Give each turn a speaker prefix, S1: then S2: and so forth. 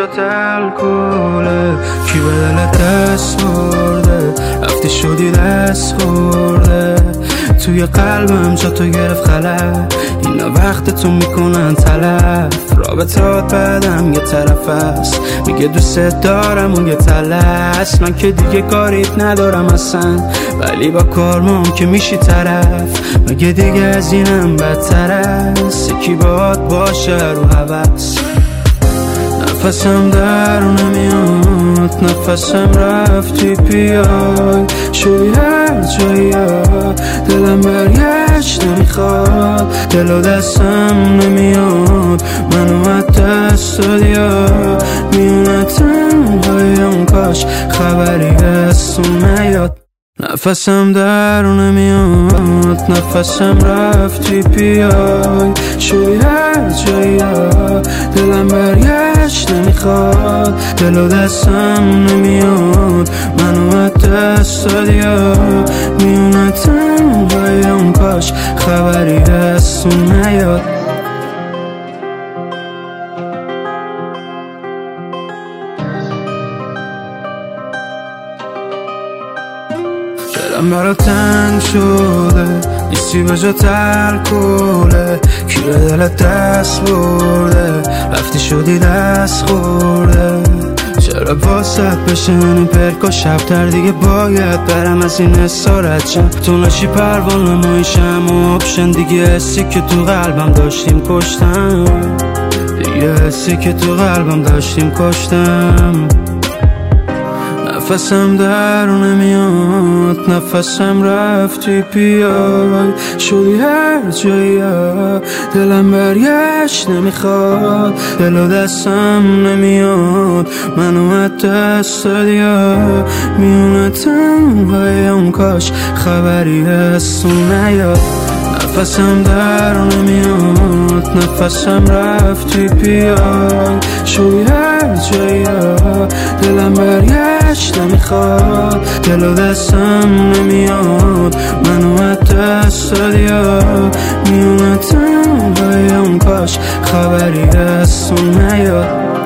S1: جات الکله کی به دلت دست برده رفتی شدی دست خورده توی قلبم جا تو گرفت خلق اینا وقت تو میکنن تلف رابطات بعدم یه طرف است میگه دوست دارم اون یه تلس من که دیگه کاریت ندارم اصلا ولی با کارمون که میشی طرف مگه دیگه از اینم بدتر است یکی باهات باشه رو هوس نفسم در نمیاد نفسم رفتی بیای شدی هر جایی دلم برگشت نمیخواد دل و دستم نمیاد منو از دست دادی میونه تنهایم کاش خبری از تو نیاد نفسم در نمیاد نفسم رفتی بیای شدی هر جایی دلم برگشت نمیخواد دل و دستم نمیاد منو از دست دادی میونه تنهایم کاش خبری از تو نیاد دلم برا تنگ شده نیستی به جا الکله کی به دلت دست برده رفتی شدی دست خورده چرا واسط بشنی پرک و شبتر دیگه باید برم از این اسارت شم تو نشی پروانه مایشم و آپشن دیگه حسی که تو قلبم داشتیم کشتم دیگه حسی که تو قلبم داشتیم کشتم نفسم در نمیاد نفسم رفتی بیای شدی هر جایی دلم برگشت نمیخواد دل و دستم نمیاد منو از دست دادی میونه تنهایم کاش خبری از تو نیاد نفسم در نمیاد نفسم رفتی بیای شدی هر جایی دلم برگشت نمیخواد دل و دستم نمیاد منو از دست دادی میونه تنهایم کاش خبری از تو نیاد